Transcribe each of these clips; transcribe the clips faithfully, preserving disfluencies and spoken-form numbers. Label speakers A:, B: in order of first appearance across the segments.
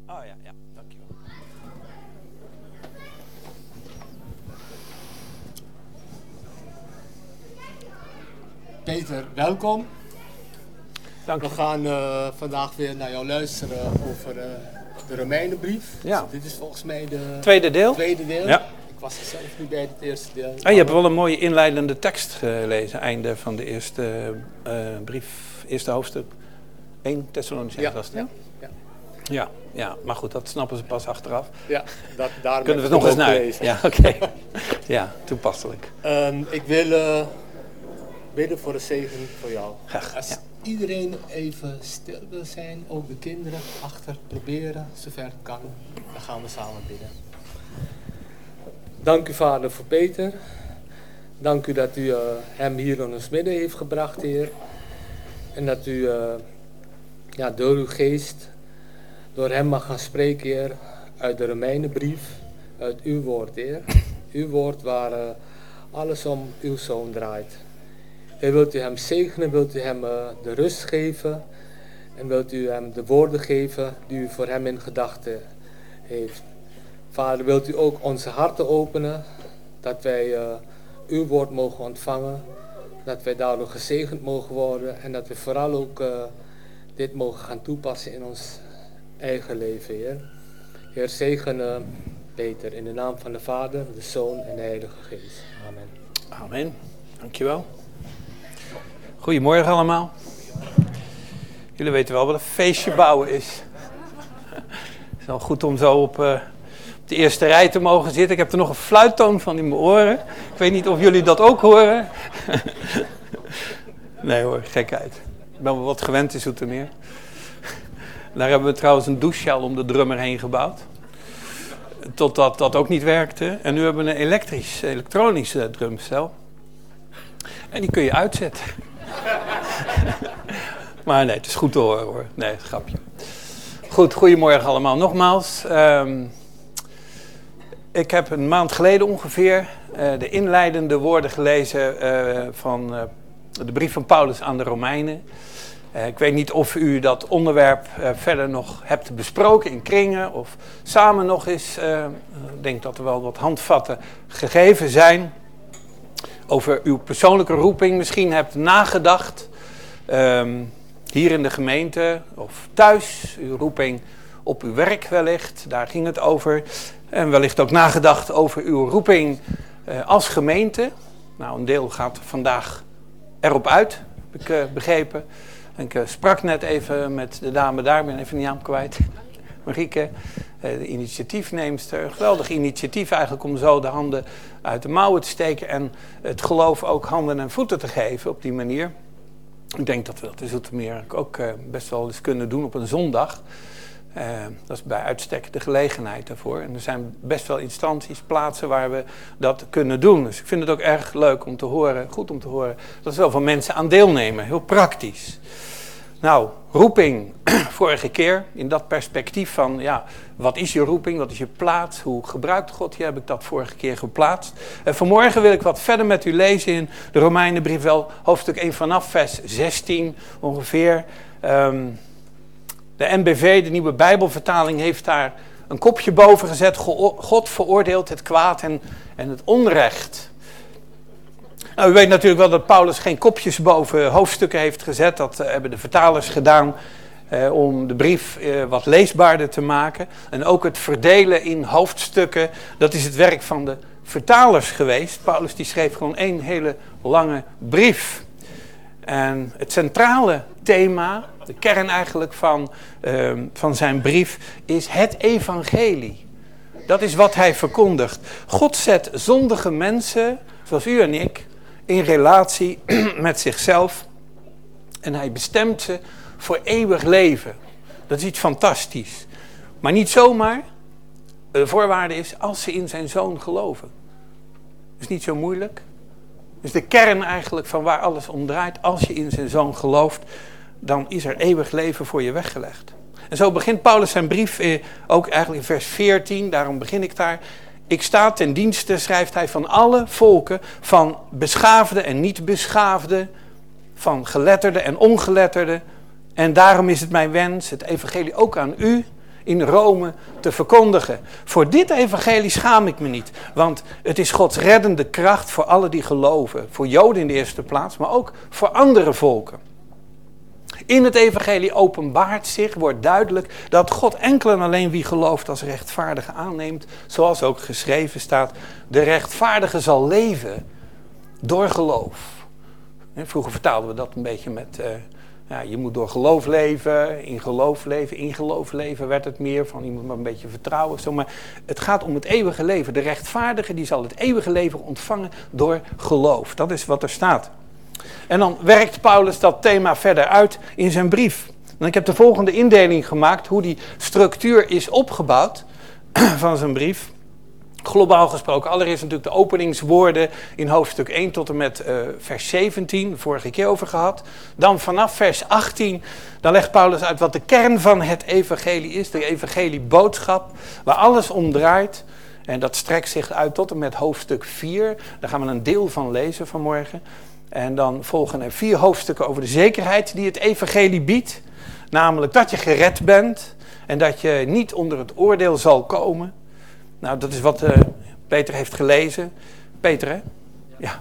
A: Oh ja, ja, dankjewel.
B: Peter, welkom.
A: Dank
B: We
A: je.
B: gaan uh, vandaag weer naar jou luisteren over uh, de Romeinenbrief.
A: Ja.
B: Dus dit is volgens mij de
A: Tweede deel.
B: tweede deel.
A: Ja.
B: Ik was er zelf niet bij het eerste deel.
A: Ah, je hebt wel een mooie inleidende tekst gelezen, einde van de eerste uh, brief, eerste hoofdstuk. één Thessalonicenzen
B: Ja.
A: was het,
B: Ja.
A: ja?
B: Ja.
A: Ja, ja, maar goed, dat snappen ze pas achteraf.
B: Ja, dat, daarom
A: Kunnen we
B: heb
A: het
B: ik
A: nog eens
B: ook
A: naar?
B: gelezen.
A: Ja, oké. Okay. Ja, toepasselijk.
B: Um, ik wil uh, bidden voor de zegen voor jou.
A: Graag,
B: Als
A: ja.
B: iedereen even stil wil zijn, ook de kinderen achter, proberen, zover het kan, dan gaan we samen bidden. Dank u, Vader, voor Peter. Dank u dat u uh, hem hier in ons midden heeft gebracht, Heer. En dat u uh, ja, door uw geest, door hem mag gaan spreken, Heer, uit de Romeinenbrief, uit uw woord, Heer. Uw woord waar uh, alles om uw zoon draait. Heer, wilt u hem zegenen, wilt u hem uh, de rust geven en wilt u hem de woorden geven die u voor hem in gedachten heeft. Vader, wilt u ook onze harten openen, dat wij uh, uw woord mogen ontvangen, dat wij daardoor gezegend mogen worden en dat we vooral ook uh, dit mogen gaan toepassen in ons eigen leven, Heer. Heer, zegen uh, Peter in de naam van de Vader, de Zoon en de Heilige Geest. Amen.
A: Amen. Dankjewel. Goedemorgen allemaal. Jullie weten wel wat een feestje bouwen is. Het is wel goed om zo op, uh, op de eerste rij te mogen zitten. Ik heb er nog een fluittoon van in mijn oren. Ik weet niet of jullie dat ook horen. Nee hoor, gekheid. Ik ben wel wat gewend in Zoetermeer. Daar hebben we trouwens een douchesjaal om de drummer heen gebouwd. Totdat dat ook niet werkte. En nu hebben we een elektrisch, elektronische drumstel. En die kun je uitzetten. Maar nee, het is goed te horen hoor. Nee, grapje. Goed, goedemorgen allemaal. Nogmaals. Um, ik heb een maand geleden ongeveer uh, de inleidende woorden gelezen uh, van uh, de brief van Paulus aan de Romeinen. Uh, ik weet niet of u dat onderwerp uh, verder nog hebt besproken in kringen of samen nog eens. Uh, ik denk dat er wel wat handvatten gegeven zijn over uw persoonlijke roeping. Misschien hebt nagedacht um, hier in de gemeente of thuis. Uw roeping op uw werk wellicht, daar ging het over. En wellicht ook nagedacht over uw roeping uh, als gemeente. Nou, een deel gaat vandaag erop uit, heb ik uh, begrepen. En ik uh, sprak net even met de dame daar, ik ben even de naam kwijt. Marieke, uh, de initiatiefneemster. Een geweldig initiatief eigenlijk om zo de handen uit de mouwen te steken. En het geloof ook handen en voeten te geven op die manier. Ik denk dat we dat in Zoetermeer ook uh, best wel eens kunnen doen op een zondag. Uh, dat is bij uitstek de gelegenheid daarvoor. En er zijn best wel instanties, plaatsen waar we dat kunnen doen. Dus ik vind het ook erg leuk om te horen, goed om te horen, dat er zoveel mensen aan deelnemen. Heel praktisch. Nou, roeping, vorige keer, in dat perspectief van, ja, wat is je roeping, wat is je plaats, hoe gebruikt God je, heb ik dat vorige keer geplaatst. En vanmorgen wil ik wat verder met u lezen in de Romeinenbrief, wel hoofdstuk één vanaf vers zestien ongeveer. Um, de N B V, de Nieuwe Bijbelvertaling, heeft daar een kopje boven gezet. God veroordeelt het kwaad en, en het onrecht. Nou, u weet natuurlijk wel dat Paulus geen kopjes boven hoofdstukken heeft gezet. Dat uh, hebben de vertalers gedaan uh, om de brief uh, wat leesbaarder te maken. En ook het verdelen in hoofdstukken, dat is het werk van de vertalers geweest. Paulus die schreef gewoon één hele lange brief. En het centrale thema, de kern eigenlijk van, uh, van zijn brief, is het evangelie. Dat is wat hij verkondigt. God zet zondige mensen, zoals u en ik, in relatie met zichzelf. En hij bestemt ze voor eeuwig leven. Dat is iets fantastisch. Maar niet zomaar. De voorwaarde is als ze in zijn zoon geloven. Dat is niet zo moeilijk. Dus de kern eigenlijk van waar alles om draait. Als je in zijn zoon gelooft, dan is er eeuwig leven voor je weggelegd. En zo begint Paulus zijn brief eh, ook eigenlijk in vers veertien. Daarom begin ik daar. Ik sta ten dienste, schrijft hij, van alle volken, van beschaafde en niet beschaafde, van geletterde en ongeletterde. En daarom is het mijn wens, het evangelie ook aan u, in Rome te verkondigen. Voor dit evangelie schaam ik me niet. Want het is Gods reddende kracht voor alle die geloven. Voor Joden in de eerste plaats, maar ook voor andere volken. In het evangelie openbaart zich, wordt duidelijk dat God enkel en alleen wie gelooft als rechtvaardige aanneemt. Zoals ook geschreven staat, de rechtvaardige zal leven door geloof. Vroeger vertaalden we dat een beetje met, uh, ja, je moet door geloof leven, in geloof leven, in geloof leven werd het meer, van je moet maar een beetje vertrouwen. Zo. Maar het gaat om het eeuwige leven. De rechtvaardige die zal het eeuwige leven ontvangen door geloof. Dat is wat er staat. En dan werkt Paulus dat thema verder uit in zijn brief. En ik heb de volgende indeling gemaakt, hoe die structuur is opgebouwd van zijn brief. Globaal gesproken, allereerst natuurlijk de openingswoorden in hoofdstuk één tot en met uh, vers zeventien, de vorige keer over gehad. Dan vanaf vers achttien, dan legt Paulus uit wat de kern van het evangelie is, de evangelieboodschap, waar alles om draait. En dat strekt zich uit tot en met hoofdstuk vier, daar gaan we een deel van lezen vanmorgen. En dan volgen er vier hoofdstukken over de zekerheid die het evangelie biedt. Namelijk dat je gered bent en dat je niet onder het oordeel zal komen. Nou, dat is wat uh, Peter heeft gelezen. Peter, hè? Ja.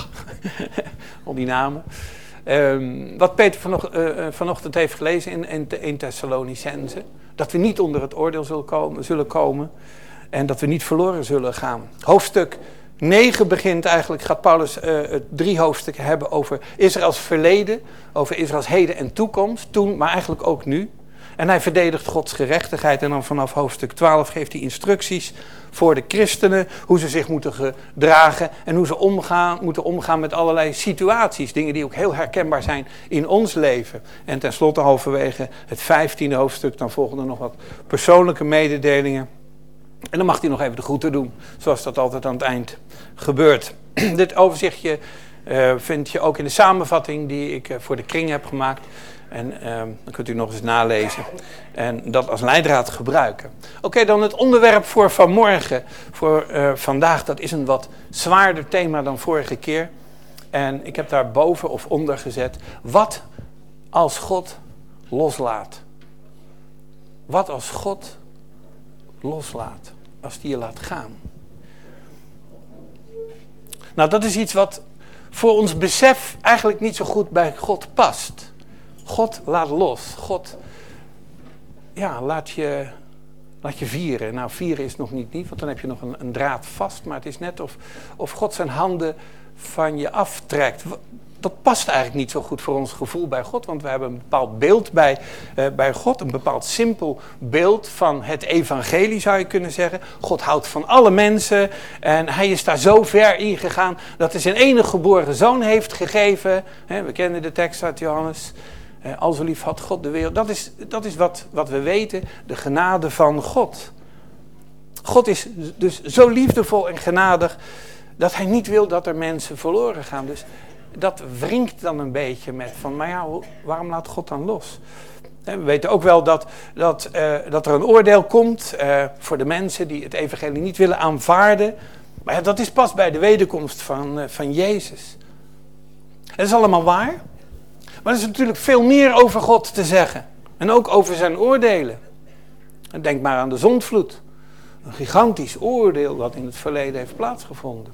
A: Al die namen. Um, wat Peter vanocht, uh, vanochtend heeft gelezen in, in, in Thessalonicense. Dat we niet onder het oordeel zullen komen, zullen komen. En dat we niet verloren zullen gaan. Hoofdstuk negen begint eigenlijk, gaat Paulus uh, drie hoofdstukken hebben over Israëls verleden. Over Israëls heden en toekomst. Toen, maar eigenlijk ook nu. En hij verdedigt Gods gerechtigheid. En dan vanaf hoofdstuk twaalf geeft hij instructies voor de christenen. Hoe ze zich moeten gedragen. En hoe ze omgaan, moeten omgaan met allerlei situaties. Dingen die ook heel herkenbaar zijn in ons leven. En tenslotte halverwege het vijftiende hoofdstuk. Dan volgen er nog wat persoonlijke mededelingen. En dan mag hij nog even de groeten doen. Zoals dat altijd aan het eind gebeurt. Dit overzichtje uh, vind je ook in de samenvatting die ik uh, voor de kring heb gemaakt. En uh, dan kunt u nog eens nalezen. En dat als leidraad gebruiken. Oké, okay, dan het onderwerp voor vanmorgen. Voor uh, vandaag, dat is een wat zwaarder thema dan vorige keer. En ik heb daar boven of onder gezet. Wat als God loslaat? Wat als God loslaat? Als die je laat gaan. Nou, dat is iets wat voor ons besef eigenlijk niet zo goed bij God past. God laat los. God, ja, laat je, laat je vieren. Nou, vieren is nog niet niet, want dan heb je nog een, een draad vast. Maar het is net of, of God zijn handen van je aftrekt. Dat past eigenlijk niet zo goed voor ons gevoel bij God. Want we hebben een bepaald beeld bij, uh, bij God. Een bepaald simpel beeld van het evangelie, zou je kunnen zeggen. God houdt van alle mensen. En hij is daar zo ver in gegaan dat hij zijn enige geboren zoon heeft gegeven. He, we kennen de tekst uit Johannes. Uh, al zo lief had God de wereld. Dat is, dat is wat, wat we weten. De genade van God. God is dus zo liefdevol en genadig dat hij niet wil dat er mensen verloren gaan. Dus dat wringt dan een beetje met van, maar ja, waarom laat God dan los? We weten ook wel dat, dat, uh, dat er een oordeel komt uh, voor de mensen die het evangelie niet willen aanvaarden. Maar ja, dat is pas bij de wederkomst van, uh, van Jezus. Het is allemaal waar. Maar er is natuurlijk veel meer over God te zeggen. En ook over zijn oordelen. Denk maar aan de zondvloed. Een gigantisch oordeel dat in het verleden heeft plaatsgevonden.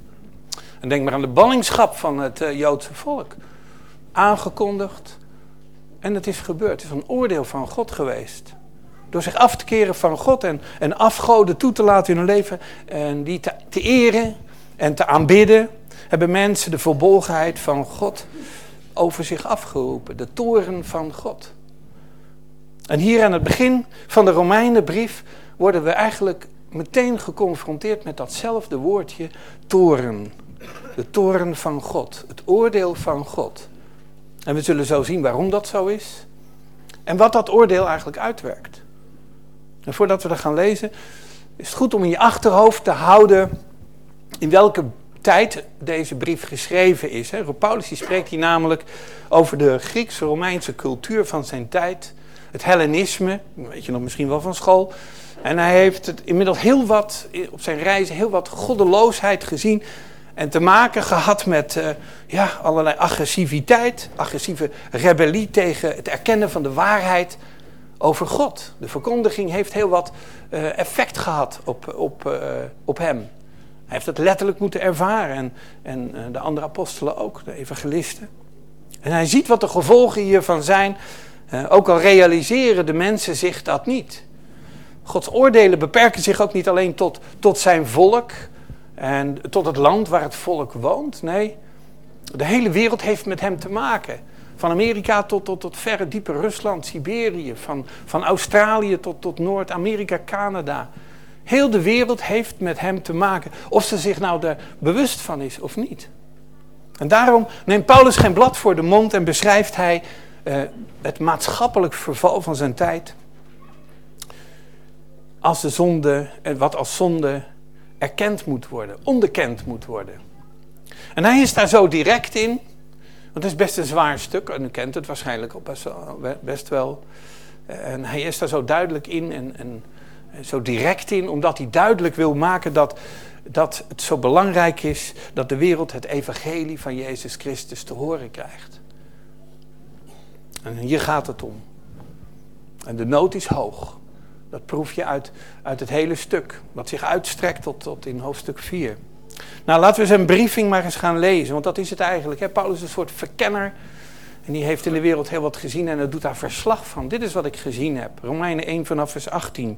A: En denk maar aan de ballingschap van het uh, Joodse volk. Aangekondigd. En het is gebeurd. Het is een oordeel van God geweest. Door zich af te keren van God en, en afgoden toe te laten in hun leven. En die te, te eren en te aanbidden. Hebben mensen de verbolgenheid van God over zich afgeroepen. De toren van God. En hier aan het begin van de Romeinenbrief worden we eigenlijk meteen geconfronteerd met datzelfde woordje toren. De toren van God. Het oordeel van God. En we zullen zo zien waarom dat zo is. En wat dat oordeel eigenlijk uitwerkt. En voordat we dat gaan lezen, is het goed om in je achterhoofd te houden in welke tijd deze brief geschreven is. Paulus die spreekt hier namelijk over de Grieks-Romeinse cultuur van zijn tijd. Het Hellenisme, weet je nog misschien wel van school. En hij heeft het inmiddels heel wat, op zijn reizen heel wat goddeloosheid gezien. En te maken gehad met uh, ja, allerlei agressiviteit. Agressieve rebellie tegen het erkennen van de waarheid over God. De verkondiging heeft heel wat uh, effect gehad op, op, uh, op hem. Hij heeft het letterlijk moeten ervaren. En, en uh, de andere apostelen ook, de evangelisten. En hij ziet wat de gevolgen hiervan zijn. Uh, ook al realiseren de mensen zich dat niet. Gods oordelen beperken zich ook niet alleen tot, tot zijn volk. En tot het land waar het volk woont. Nee, de hele wereld heeft met hem te maken. Van Amerika tot, tot, tot verre diepe Rusland, Siberië. Van, van Australië tot, tot Noord-Amerika, Canada. Heel de wereld heeft met hem te maken. Of ze zich nou er bewust van is of niet. En daarom neemt Paulus geen blad voor de mond en beschrijft hij uh, het maatschappelijk verval van zijn tijd. Als de zonde, wat als zonde erkend moet worden, onderkend moet worden. En hij is daar zo direct in. Want het is best een zwaar stuk. En u kent het waarschijnlijk ook best wel. Best wel. En hij is daar zo duidelijk in en, en zo direct in. Omdat hij duidelijk wil maken dat, dat het zo belangrijk is dat de wereld het evangelie van Jezus Christus te horen krijgt. En hier gaat het om. En de nood is hoog. Dat proef je uit, uit het hele stuk. Wat zich uitstrekt tot, tot in hoofdstuk vier. Nou, laten we zijn briefing maar eens gaan lezen. Want dat is het eigenlijk. Hè? Paulus is een soort verkenner. En die heeft in de wereld heel wat gezien. En dat doet daar verslag van. Dit is wat ik gezien heb. Romeinen één vanaf vers achttien.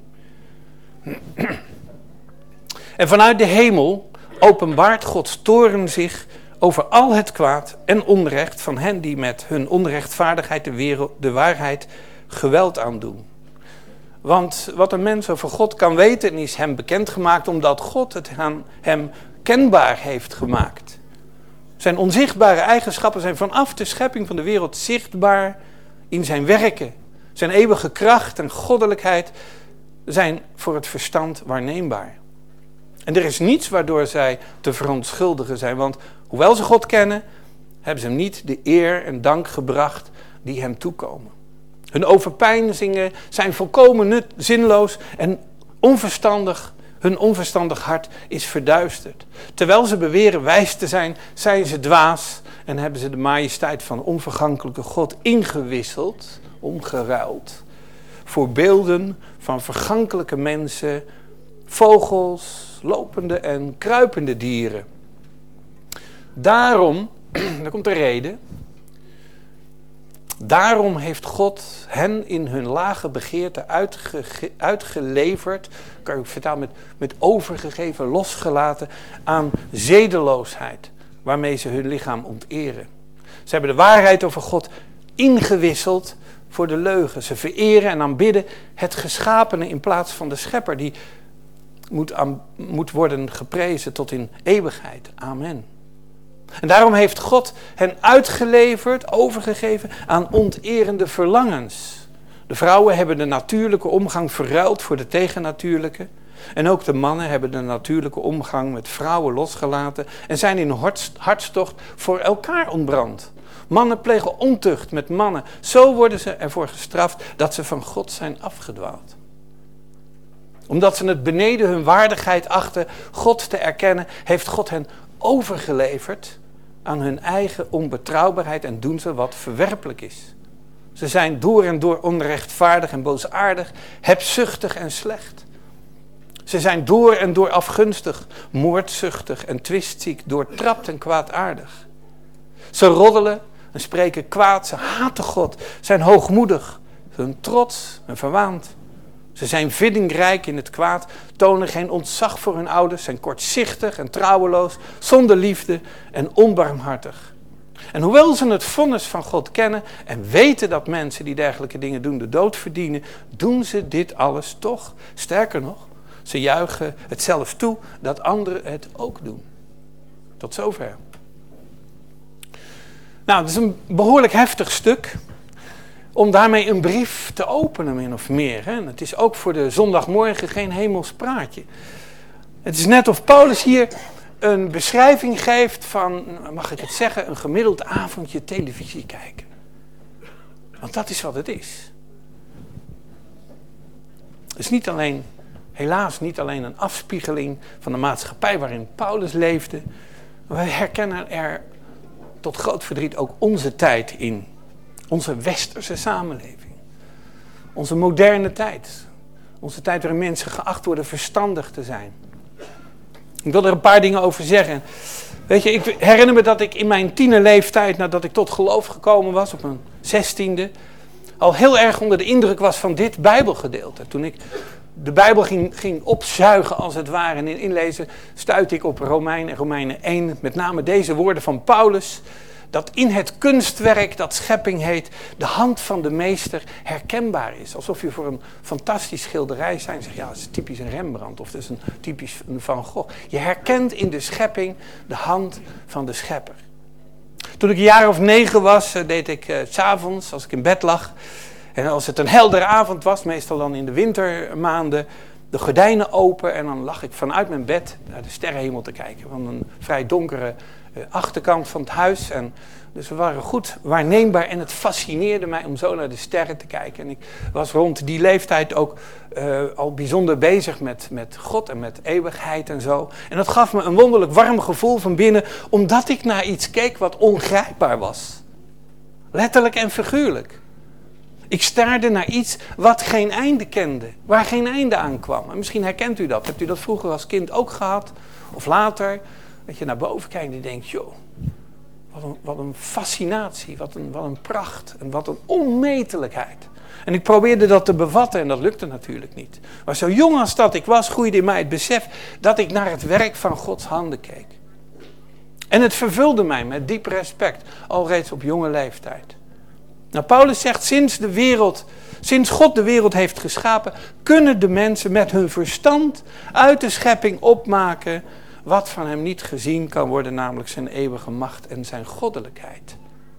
A: En vanuit de hemel openbaart Gods toorn zich over al het kwaad en onrecht van hen die met hun onrechtvaardigheid de, wereld, de waarheid geweld aandoen. Want wat een mens over God kan weten is hem bekendgemaakt omdat God het aan hem kenbaar heeft gemaakt. Zijn onzichtbare eigenschappen zijn vanaf de schepping van de wereld zichtbaar in zijn werken. Zijn eeuwige kracht en goddelijkheid zijn voor het verstand waarneembaar. En er is niets waardoor zij te verontschuldigen zijn, want hoewel ze God kennen, hebben ze hem niet de eer en dank gebracht die hem toekomen. Hun overpeinzingen zijn volkomen nut, zinloos en onverstandig. Hun onverstandig hart is verduisterd. Terwijl ze beweren wijs te zijn, zijn ze dwaas en hebben ze de majesteit van onvergankelijke God ingewisseld, omgeruild, voor beelden van vergankelijke mensen, vogels, lopende en kruipende dieren. Daarom, daar komt de reden. Daarom heeft God hen in hun lage begeerte uitge, uitgeleverd, kan ik vertalen met, met overgegeven, losgelaten aan zedeloosheid, waarmee ze hun lichaam onteren. Ze hebben de waarheid over God ingewisseld voor de leugen. Ze vereren en aanbidden het geschapene in plaats van de schepper, die moet, aan, moet worden geprezen tot in eeuwigheid. Amen. En daarom heeft God hen uitgeleverd, overgegeven aan onterende verlangens. De vrouwen hebben de natuurlijke omgang verruild voor de tegennatuurlijke. En ook de mannen hebben de natuurlijke omgang met vrouwen losgelaten en zijn in hartstocht voor elkaar ontbrand. Mannen plegen ontucht met mannen. Zo worden ze ervoor gestraft dat ze van God zijn afgedwaald. Omdat ze het beneden hun waardigheid achten God te erkennen, heeft God hen overgeleverd aan hun eigen onbetrouwbaarheid en doen ze wat verwerpelijk is. Ze zijn door en door onrechtvaardig en boosaardig, hebzuchtig en slecht. Ze zijn door en door afgunstig, moordzuchtig en twistziek, doortrapt en kwaadaardig. Ze roddelen en spreken kwaad, ze haten God, zijn hoogmoedig, hun trots en verwaand. Ze zijn vindingrijk in het kwaad, tonen geen ontzag voor hun ouders, zijn kortzichtig en trouweloos, zonder liefde en onbarmhartig. En hoewel ze het vonnis van God kennen en weten dat mensen die dergelijke dingen doen de dood verdienen, doen ze dit alles toch. Sterker nog, ze juichen het zelfs toe dat anderen het ook doen. Tot zover. Nou, het is een behoorlijk heftig stuk om daarmee een brief te openen, min of meer. Hè? Het is ook voor de zondagmorgen geen hemels praatje. Het is net of Paulus hier een beschrijving geeft van, mag ik het zeggen, een gemiddeld avondje televisie kijken. Want dat is wat het is. Het is niet alleen, helaas niet alleen een afspiegeling van de maatschappij waarin Paulus leefde. Wij herkennen er tot groot verdriet ook onze tijd in. Onze westerse samenleving. Onze moderne tijd. Onze tijd waarin mensen geacht worden verstandig te zijn. Ik wil er een paar dingen over zeggen. Weet je, ik herinner me dat ik in mijn tienerleeftijd, nadat ik tot geloof gekomen was, op mijn zestiende, al heel erg onder de indruk was van dit Bijbelgedeelte. Toen ik de Bijbel ging, ging opzuigen als het ware en inlezen, stuitte ik op Romeinen, Romeinen één, met name deze woorden van Paulus, dat in het kunstwerk dat schepping heet, de hand van de meester herkenbaar is. Alsof je voor een fantastisch schilderij zijn zegt, ja, dat is typisch een Rembrandt of dat is een typisch een Van Gogh. Je herkent in de schepping de hand van de schepper. Toen ik een jaar of negen was, deed ik uh, 's avonds, als ik in bed lag, en als het een heldere avond was, meestal dan in de wintermaanden, de gordijnen open en dan lag ik vanuit mijn bed naar de sterrenhemel te kijken. Van een vrij donkere uh, achterkant van het huis. En dus we waren goed waarneembaar en het fascineerde mij om zo naar de sterren te kijken. En ik was rond die leeftijd ook uh, al bijzonder bezig met, met God en met eeuwigheid en zo. En dat gaf me een wonderlijk warm gevoel van binnen, omdat ik naar iets keek wat ongrijpbaar was. Letterlijk en figuurlijk. Ik staarde naar iets wat geen einde kende, waar geen einde aan kwam. En misschien herkent u dat. Hebt u dat vroeger als kind ook gehad? Of later? Dat je naar boven kijkt en je denkt, joh, wat een, wat een fascinatie, wat een, wat een pracht en wat een onmetelijkheid. En ik probeerde dat te bevatten en dat lukte natuurlijk niet. Maar zo jong als dat ik was, groeide in mij het besef dat ik naar het werk van Gods handen keek. En het vervulde mij met diep respect, al reeds op jonge leeftijd. Nou, Paulus zegt, sinds de wereld, sinds God de wereld heeft geschapen, kunnen de mensen met hun verstand uit de schepping opmaken wat van hem niet gezien kan worden, namelijk zijn eeuwige macht en zijn goddelijkheid.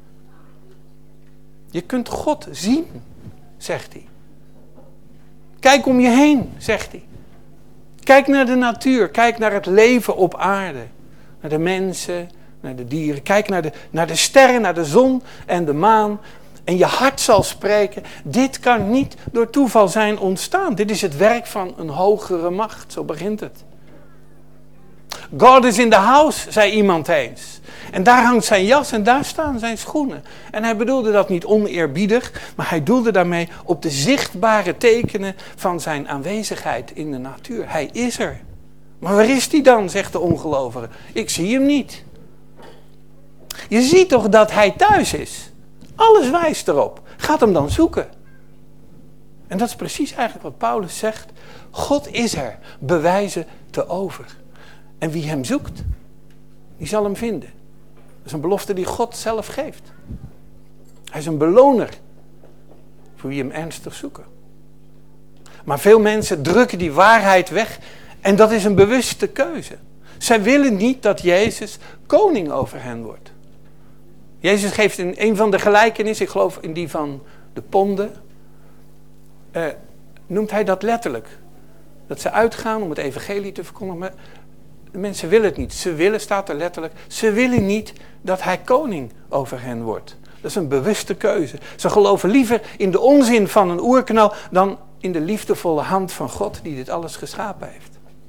A: Je kunt God zien, zegt hij. Kijk om je heen, zegt hij. Kijk naar de natuur, kijk naar het leven op aarde, naar de mensen, naar de dieren. Kijk naar de, naar de sterren, naar de zon en de maan. En je hart zal spreken, dit kan niet door toeval zijn ontstaan. Dit is het werk van een hogere macht, zo begint het. God is in the house, zei iemand eens. En daar hangt zijn jas en daar staan zijn schoenen. En hij bedoelde dat niet oneerbiedig, maar hij doelde daarmee op de zichtbare tekenen van zijn aanwezigheid in de natuur. Hij is er. Maar waar is hij dan, zegt de ongelovige? Ik zie hem niet. Je ziet toch dat hij thuis is? Alles wijst erop. Gaat hem dan zoeken. En dat is precies eigenlijk wat Paulus zegt. God is er, bewijzen te over. En wie hem zoekt, die zal hem vinden. Dat is een belofte die God zelf geeft. Hij is een beloner voor wie hem ernstig zoeken. Maar veel mensen drukken die waarheid weg en dat is een bewuste keuze. Zij willen niet dat Jezus koning over hen wordt. Jezus geeft in een van de gelijkenissen, ik geloof in die van de ponden, uh, noemt hij dat letterlijk. Dat ze uitgaan om het evangelie te verkondigen, maar de mensen willen het niet. Ze willen, staat er letterlijk, ze willen niet dat hij koning over hen wordt. Dat is een bewuste keuze. Ze geloven liever in de onzin van een oerknal dan in de liefdevolle hand van God die dit alles geschapen heeft.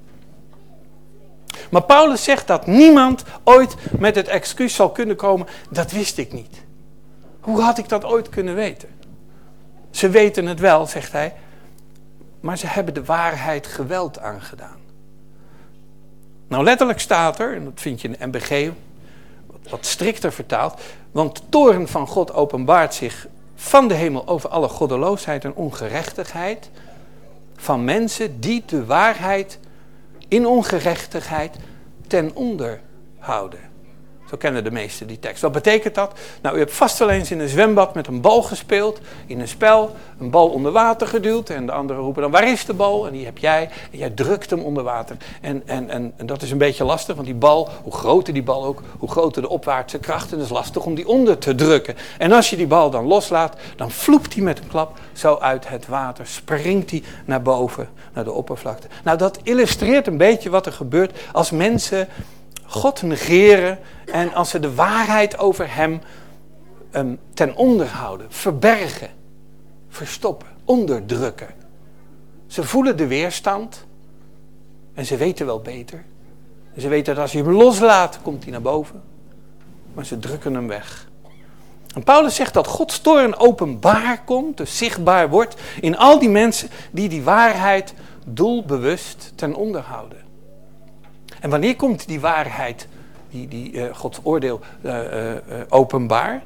A: Maar Paulus zegt dat niemand ooit met het excuus zal kunnen komen, dat wist ik niet. Hoe had ik dat ooit kunnen weten? Ze weten het wel, zegt hij, maar ze hebben de waarheid geweld aangedaan. Nou, letterlijk staat er, en dat vind je in de N B G, wat, wat strikter vertaald, want de toorn van God openbaart zich van de hemel over alle goddeloosheid en ongerechtigheid van mensen die de waarheid in ongerechtigheid ten onder houden. Zo kennen de meesten die tekst. Wat betekent dat? Nou, u hebt vast wel eens in een zwembad met een bal gespeeld, in een spel, een bal onder water geduwd en de anderen roepen dan, waar is de bal? En die heb jij en jij drukt hem onder water. En, en, en, en dat is een beetje lastig, want die bal, hoe groter die bal ook, hoe groter de opwaartse kracht, en het is lastig om die onder te drukken. En als je die bal dan loslaat, dan vloept hij met een klap zo uit het water, springt hij naar boven, naar de oppervlakte. Nou, dat illustreert een beetje wat er gebeurt als mensen God negeren en als ze de waarheid over hem um, ten onder houden, verbergen, verstoppen, onderdrukken. Ze voelen de weerstand en ze weten wel beter. Ze weten dat als je hem loslaat, komt hij naar boven. Maar ze drukken hem weg. En Paulus zegt dat Gods toorn openbaar komt, dus zichtbaar wordt, in al die mensen die die waarheid doelbewust ten onder houden. En wanneer komt die waarheid, die, die uh, Gods oordeel uh, uh, uh, openbaar?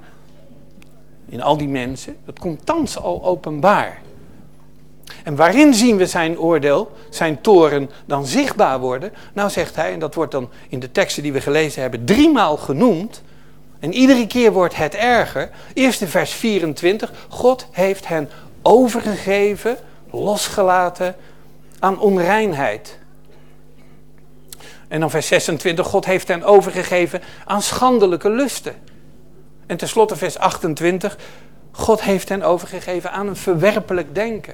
A: In al die mensen, dat komt thans al openbaar. En waarin zien we zijn oordeel, zijn toorn dan zichtbaar worden? Nou zegt hij, en dat wordt dan in de teksten die we gelezen hebben driemaal genoemd. En iedere keer wordt het erger. Eerst in vers vierentwintig. God heeft hen overgegeven, losgelaten aan onreinheid. En dan vers zesentwintig. God heeft hen overgegeven aan schandelijke lusten. En tenslotte vers achtentwintig. God heeft hen overgegeven aan een verwerpelijk denken.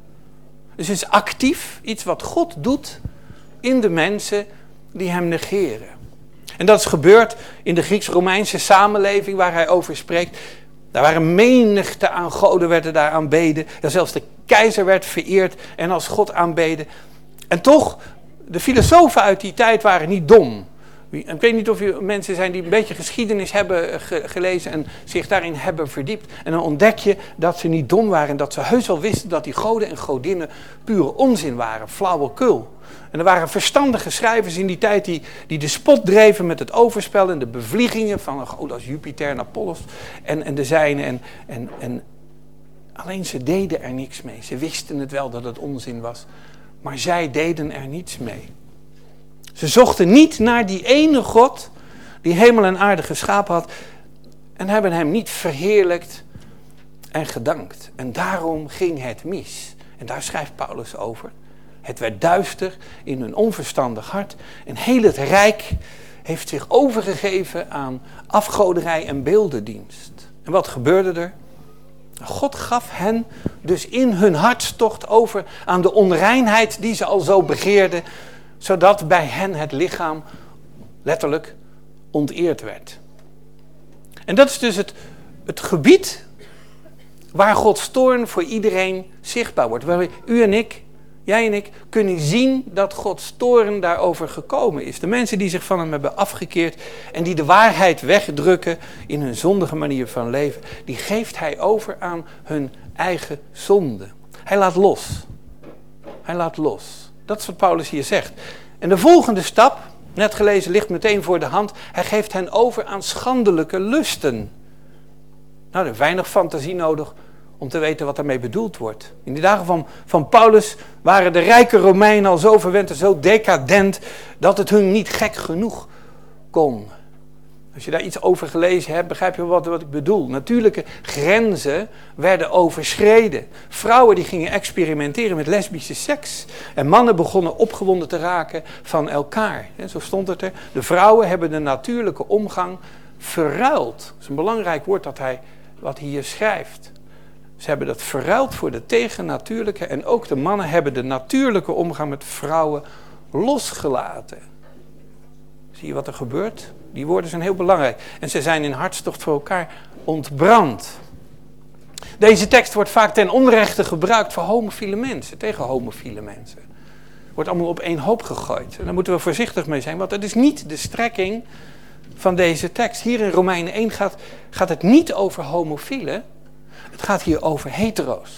A: Dus het is actief iets wat God doet in de mensen die hem negeren. En dat is gebeurd in de Grieks-Romeinse samenleving waar hij over spreekt. Daar waren menigte aan goden werden daar aanbeden. Ja, zelfs de keizer werd vereerd en als God aanbeden. En toch, de filosofen uit die tijd waren niet dom. Ik weet niet of u mensen zijn die een beetje geschiedenis hebben ge- gelezen en zich daarin hebben verdiept. En dan ontdek je dat ze niet dom waren en dat ze heus wel wisten dat die goden en godinnen pure onzin waren, flauwekul. En er waren verstandige schrijvers in die tijd die, die de spot dreven met het overspel en de bevliegingen van een god als Jupiter en Apollos en, en de zijne. En, en, en alleen ze deden er niks mee. Ze wisten het wel dat het onzin was, maar zij deden er niets mee. Ze zochten niet naar die ene God die hemel en aarde geschapen had en hebben hem niet verheerlijkt en gedankt. En daarom ging het mis. En daar schrijft Paulus over. Het werd duister in hun onverstandig hart en heel het rijk heeft zich overgegeven aan afgoderij en beeldendienst. En wat gebeurde er? God gaf hen dus in hun hartstocht over aan de onreinheid die ze al zo begeerden, zodat bij hen het lichaam letterlijk onteerd werd. En dat is dus het, het gebied waar Gods toorn voor iedereen zichtbaar wordt. Waar u en ik, jij en ik, kunnen zien dat Gods toorn daarover gekomen is. De mensen die zich van hem hebben afgekeerd en die de waarheid wegdrukken in hun zondige manier van leven, die geeft hij over aan hun eigen zonde. Hij laat los. Hij laat los. Dat is wat Paulus hier zegt. En de volgende stap, net gelezen, ligt meteen voor de hand. Hij geeft hen over aan schandelijke lusten. Nou, er is weinig fantasie nodig om te weten wat daarmee bedoeld wordt. In de dagen van, van Paulus waren de rijke Romeinen al zo verwend en zo decadent dat het hun niet gek genoeg kon. Als je daar iets over gelezen hebt, begrijp je wat, wat ik bedoel. Natuurlijke grenzen werden overschreden. Vrouwen die gingen experimenteren met lesbische seks. En mannen begonnen opgewonden te raken van elkaar. En zo stond het er. De vrouwen hebben de natuurlijke omgang verruild. Dat is een belangrijk woord dat hij, wat hij hier schrijft. Ze hebben dat verruild voor de tegennatuurlijke. En ook de mannen hebben de natuurlijke omgang met vrouwen losgelaten. Zie je wat er gebeurt? Die woorden zijn heel belangrijk. En ze zijn in hartstocht voor elkaar ontbrand. Deze tekst wordt vaak ten onrechte gebruikt voor homofiele mensen. Tegen homofiele mensen. Wordt allemaal op één hoop gegooid. En daar moeten we voorzichtig mee zijn. Want dat is niet de strekking van deze tekst. Hier in Romeinen één gaat, gaat het niet over homofielen. Het gaat hier over hetero's.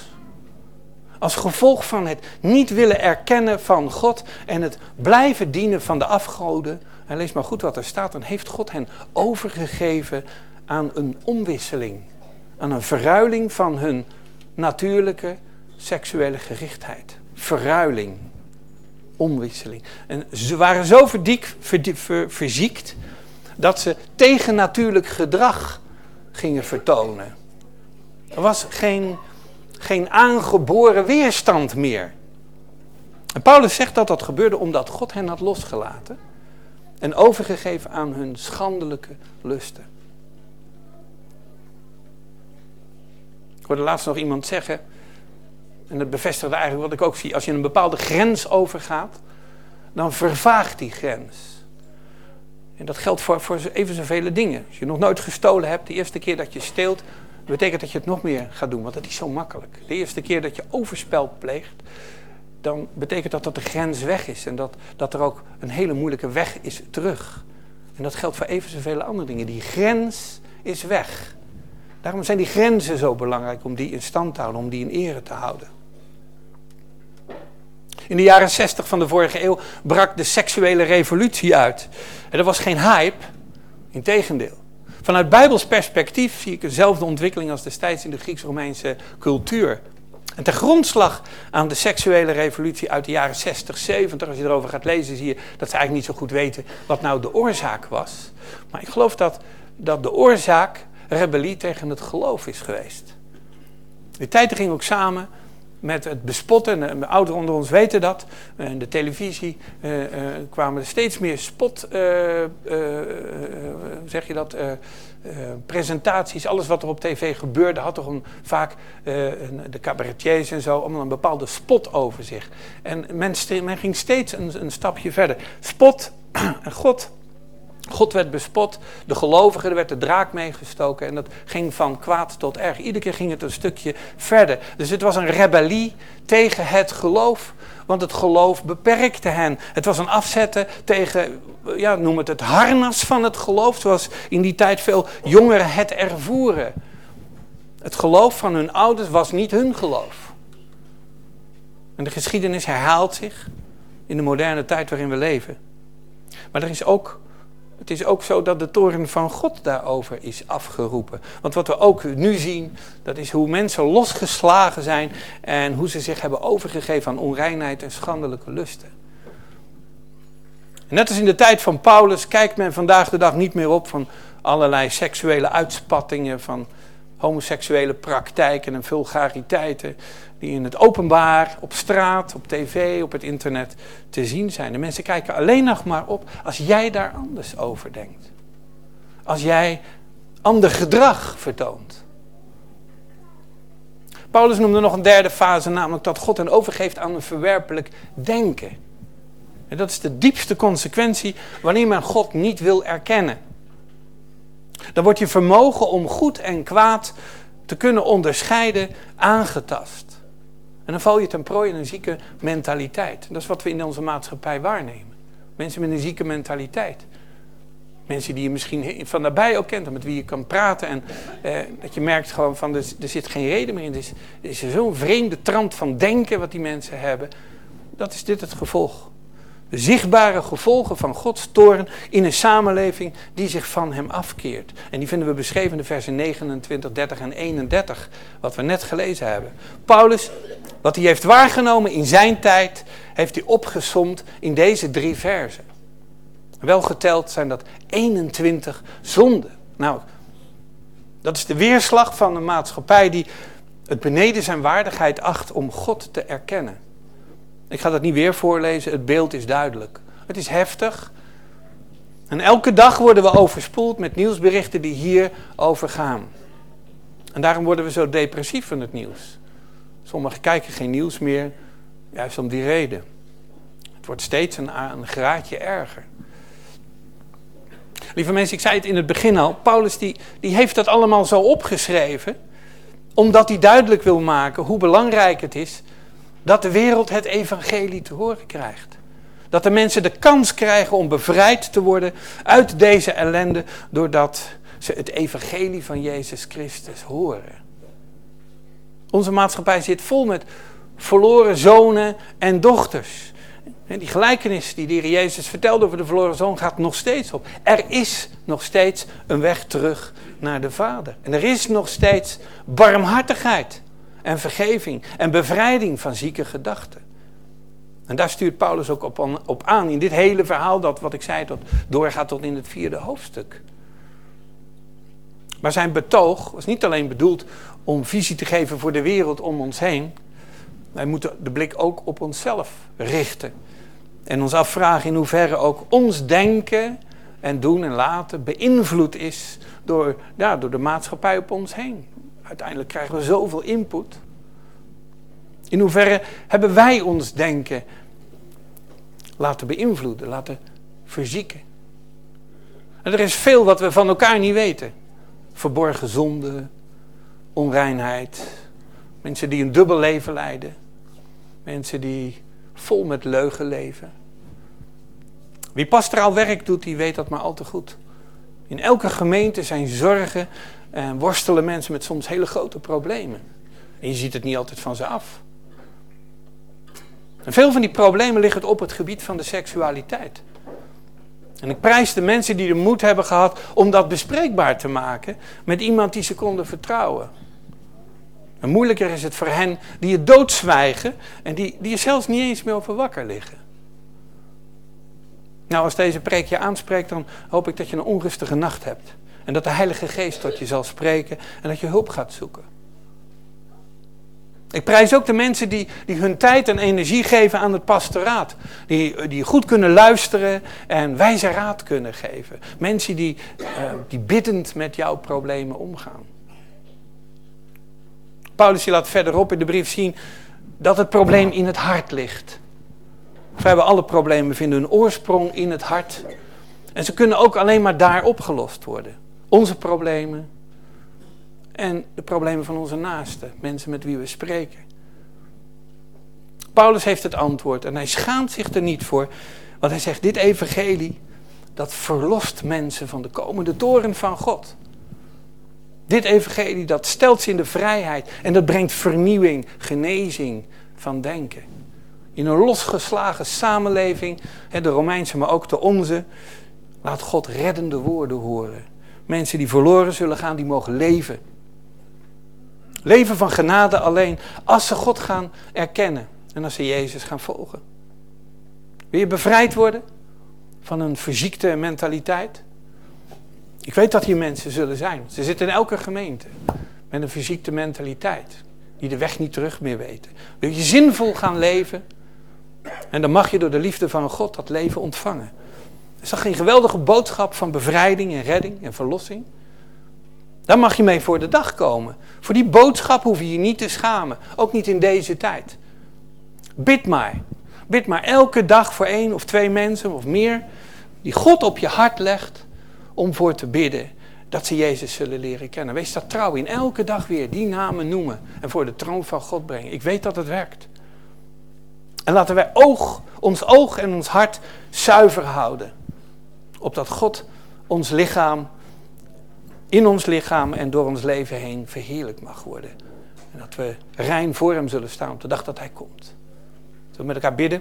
A: Als gevolg van het niet willen erkennen van God en het blijven dienen van de afgoden. En lees maar goed wat er staat. Dan heeft God hen overgegeven aan een omwisseling. Aan een verruiling van hun natuurlijke seksuele gerichtheid. Verruiling. Omwisseling. En ze waren zo verdiek, verdiek, ver, verziekt dat ze tegennatuurlijk gedrag gingen vertonen. Er was geen, geen aangeboren weerstand meer. En Paulus zegt dat dat gebeurde omdat God hen had losgelaten. En overgegeven aan hun schandelijke lusten. Ik hoorde laatst nog iemand zeggen, en dat bevestigde eigenlijk wat ik ook zie. Als je een bepaalde grens overgaat, dan vervaagt die grens. En dat geldt voor, voor even zoveel dingen. Als je nog nooit gestolen hebt, de eerste keer dat je steelt, betekent dat je het nog meer gaat doen. Want dat is zo makkelijk. De eerste keer dat je overspel pleegt, dan betekent dat dat de grens weg is. En dat, dat er ook een hele moeilijke weg is terug. En dat geldt voor even zoveel andere dingen. Die grens is weg. Daarom zijn die grenzen zo belangrijk om die in stand te houden, om die in ere te houden. In de jaren zestig van de vorige eeuw brak de seksuele revolutie uit. En dat was geen hype, integendeel. Vanuit Bijbels perspectief zie ik dezelfde ontwikkeling als destijds in de Grieks-Romeinse cultuur. En ten grondslag aan de seksuele revolutie uit de jaren zestig, zeventig, als je erover gaat lezen, zie je dat ze eigenlijk niet zo goed weten wat nou de oorzaak was. Maar ik geloof dat, dat de oorzaak rebellie tegen het geloof is geweest. Die tijd ging ook samen met het bespotten, en de ouderen onder ons weten dat. In de televisie uh, uh, kwamen er steeds meer spot, uh, uh, uh, zeg je dat, uh, uh, presentaties. Alles wat er op tv gebeurde had toch een, vaak uh, een, de cabaretiers en zo, allemaal een bepaalde spot over zich. En men, men ging steeds een, een stapje verder. Spot en God. God werd bespot, de gelovigen, er werd de draak meegestoken en dat ging van kwaad tot erg. Iedere keer ging het een stukje verder. Dus het was een rebellie tegen het geloof, want het geloof beperkte hen. Het was een afzetten tegen, ja, noem het het harnas van het geloof, zoals in die tijd veel jongeren het ervoeren. Het geloof van hun ouders was niet hun geloof. En de geschiedenis herhaalt zich in de moderne tijd waarin we leven. Maar er is ook... Het is ook zo dat de toorn van God daarover is afgeroepen. Want wat we ook nu zien, dat is hoe mensen losgeslagen zijn en hoe ze zich hebben overgegeven aan onreinheid en schandelijke lusten. En net als in de tijd van Paulus kijkt men vandaag de dag niet meer op van allerlei seksuele uitspattingen, van homoseksuele praktijken en vulgariteiten die in het openbaar, op straat, op tv, op het internet te zien zijn. De mensen kijken alleen nog maar op als jij daar anders over denkt. Als jij ander gedrag vertoont. Paulus noemde nog een derde fase, namelijk dat God hen overgeeft aan een verwerpelijk denken. En dat is de diepste consequentie wanneer men God niet wil erkennen. Dan wordt je vermogen om goed en kwaad te kunnen onderscheiden aangetast. En dan val je ten prooi in een zieke mentaliteit. Dat is wat we in onze maatschappij waarnemen. Mensen met een zieke mentaliteit. Mensen die je misschien van nabij ook kent, met wie je kan praten. En eh, dat je merkt gewoon van, er, er zit geen reden meer in. Er is, er is zo'n vreemde trant van denken wat die mensen hebben. Dat is dit het gevolg. De zichtbare gevolgen van Gods toorn in een samenleving die zich van hem afkeert. En die vinden we beschreven in de versen negenentwintig, dertig en eenendertig, wat we net gelezen hebben. Paulus, wat hij heeft waargenomen in zijn tijd, heeft hij opgesomd in deze drie versen. Wel geteld zijn dat eenentwintig zonden. Nou, dat is de weerslag van een maatschappij die het beneden zijn waardigheid acht om God te erkennen. Ik ga dat niet weer voorlezen, het beeld is duidelijk. Het is heftig. En elke dag worden we overspoeld met nieuwsberichten die hierover gaan. En daarom worden we zo depressief van het nieuws. Sommigen kijken geen nieuws meer, juist om die reden. Het wordt steeds een, een graadje erger. Lieve mensen, ik zei het in het begin al, Paulus die, die heeft dat allemaal zo opgeschreven, omdat hij duidelijk wil maken hoe belangrijk het is dat de wereld het evangelie te horen krijgt. Dat de mensen de kans krijgen om bevrijd te worden uit deze ellende, doordat ze het evangelie van Jezus Christus horen. Onze maatschappij zit vol met verloren zonen en dochters. En die gelijkenis die de Heer Jezus vertelde over de verloren zoon gaat nog steeds op. Er is nog steeds een weg terug naar de Vader. En er is nog steeds barmhartigheid en vergeving en bevrijding van zieke gedachten. En daar stuurt Paulus ook op, aan, op aan in dit hele verhaal dat, wat ik zei, dat doorgaat tot in het vierde hoofdstuk. Maar zijn betoog was niet alleen bedoeld om visie te geven voor de wereld om ons heen. Wij moeten de blik ook op onszelf richten. En ons afvragen in hoeverre ook ons denken en doen en laten beïnvloed is door, ja, door de maatschappij op ons heen. Uiteindelijk krijgen we zoveel input. In hoeverre hebben wij ons denken laten beïnvloeden, laten verzieken. En er is veel wat we van elkaar niet weten. Verborgen zonde, onreinheid, mensen die een dubbel leven leiden, mensen die vol met leugen leven. Wie pastoraal werk doet, die weet dat maar al te goed. In elke gemeente zijn zorgen en worstelen mensen met soms hele grote problemen. En je ziet het niet altijd van ze af. En veel van die problemen liggen op het gebied van de seksualiteit. En ik prijs de mensen die de moed hebben gehad om dat bespreekbaar te maken met iemand die ze konden vertrouwen. En moeilijker is het voor hen die het doodzwijgen en die, die er zelfs niet eens meer over wakker liggen. Nou, als deze preek je aanspreekt, dan hoop ik dat je een onrustige nacht hebt. En dat de Heilige Geest tot je zal spreken en dat je hulp gaat zoeken. Ik prijs ook de mensen die, die hun tijd en energie geven aan het pastoraat. Die, die goed kunnen luisteren en wijze raad kunnen geven. Mensen die, uh, die biddend met jouw problemen omgaan. Paulus die laat verderop in de brief zien dat het probleem in het hart ligt. Vrijwel alle problemen vinden hun oorsprong in het hart. En ze kunnen ook alleen maar daar opgelost worden. Onze problemen en de problemen van onze naasten, mensen met wie we spreken. Paulus heeft het antwoord en hij schaamt zich er niet voor. Want hij zegt, dit evangelie, dat verlost mensen van de komende toorn van God. Dit evangelie, dat stelt ze in de vrijheid en dat brengt vernieuwing, genezing van denken. In een losgeslagen samenleving, de Romeinse, maar ook de onze, laat God reddende woorden horen. Mensen die verloren zullen gaan, die mogen leven. Leven van genade alleen als ze God gaan erkennen en als ze Jezus gaan volgen. Wil je bevrijd worden van een verziekte mentaliteit? Ik weet dat hier mensen zullen zijn. Ze zitten in elke gemeente met een verziekte mentaliteit. Die de weg niet terug meer weten. Wil je zinvol gaan leven? En dan mag je door de liefde van God dat leven ontvangen. Is dat geen geweldige boodschap van bevrijding en redding en verlossing? Daar mag je mee voor de dag komen. Voor die boodschap hoef je je niet te schamen. Ook niet in deze tijd. Bid maar. Bid maar elke dag voor één of twee mensen of meer. Die God op je hart legt om voor te bidden. Dat ze Jezus zullen leren kennen. Wees daar trouw in. Elke dag weer die namen noemen. En voor de troon van God brengen. Ik weet dat het werkt. En laten wij oog, ons oog en ons hart zuiver houden. Opdat God ons lichaam, in ons lichaam en door ons leven heen verheerlijk mag worden. En dat we rein voor hem zullen staan op de dag dat hij komt. Zullen we met elkaar bidden?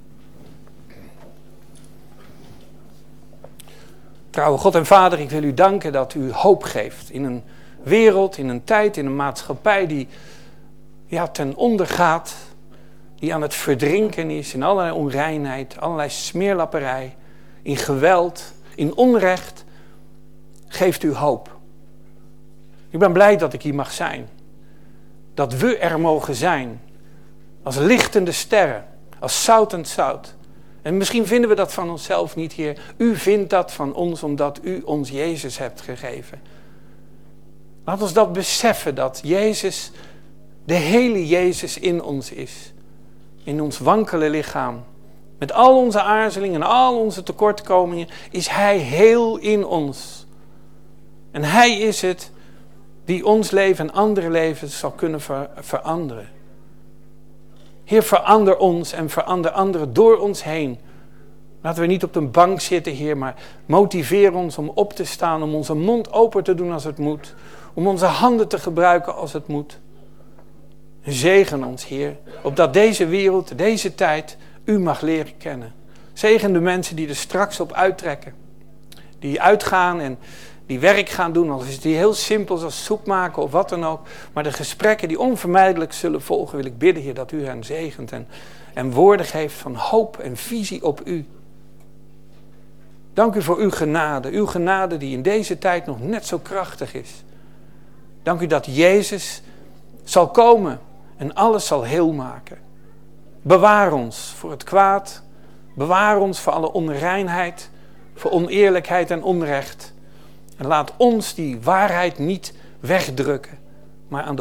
A: Trouwe God en Vader, ik wil u danken dat u hoop geeft in een wereld, in een tijd, in een maatschappij die ja, ten onder gaat. Die aan het verdrinken is in allerlei onreinheid, allerlei smeerlapperij, in geweld, in onrecht. Geeft u hoop. Ik ben blij dat ik hier mag zijn. Dat we er mogen zijn. Als lichtende sterren, als zoutend zout. En misschien vinden we dat van onszelf niet, Heer. U vindt dat van ons omdat u ons Jezus hebt gegeven. Laat ons dat beseffen, dat Jezus, de hele Jezus in ons is. In ons wankele lichaam. Met al onze aarzelingen en al onze tekortkomingen is hij heel in ons. En hij is het die ons leven en andere levens zal kunnen ver- veranderen. Heer, verander ons en verander anderen door ons heen. Laten we niet op de bank zitten, Heer, maar motiveer ons om op te staan, om onze mond open te doen als het moet. Om onze handen te gebruiken als het moet. Zegen ons, Heer, opdat deze wereld, deze tijd, u mag leren kennen. Zegen de mensen die er straks op uittrekken. Die uitgaan en die werk gaan doen, al is het heel simpel als soep maken of wat dan ook. Maar de gesprekken die onvermijdelijk zullen volgen, wil ik bidden, Heer, dat u hen zegent en, en woorden geeft van hoop en visie op u. Dank u voor uw genade, uw genade die in deze tijd nog net zo krachtig is. Dank u dat Jezus zal komen en alles zal heel maken. Bewaar ons voor het kwaad. Bewaar ons voor alle onreinheid, voor oneerlijkheid en onrecht. En laat ons die waarheid niet wegdrukken, maar aan de